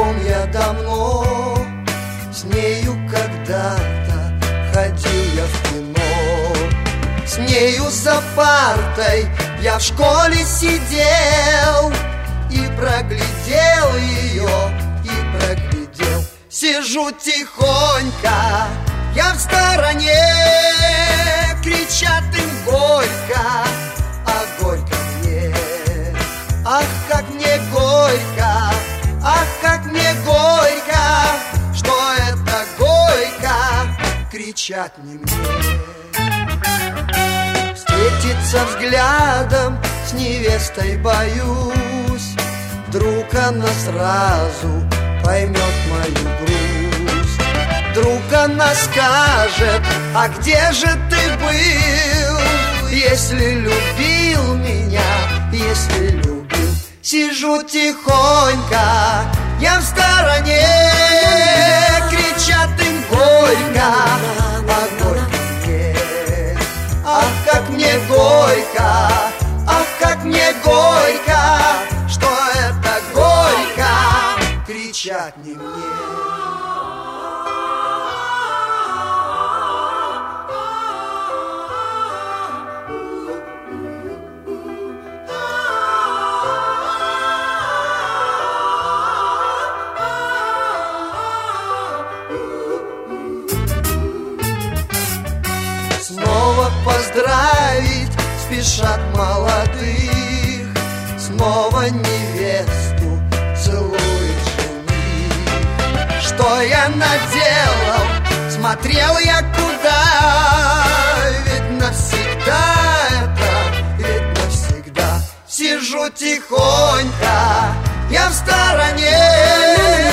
знаком я давно, с нею когда-то ходил я в кино. С нею за партой я в школе сидел и проглядел ее, и проглядел. Сижу тихонько, я в стороне, кричат им горько, а горько мне. Ах, как мне горько, ах, как мне горько, что это горько, кричат не мне. Встретиться взглядом с невестой боюсь, вдруг она сразу поймет мою грусть. Вдруг она скажет: а где же ты был, если любил меня, если любил. Сижу тихонько, я в стороне, кричат им горько, а горько мне. Ах, как мне горько, ах, как мне горько, что это горько, кричат не мне. Снова поздравить спешат молодых, снова невесту целует жених. Что я наделал, смотрел я куда, ведь навсегда это, ведь навсегда. Сижу тихонько, я в стороне,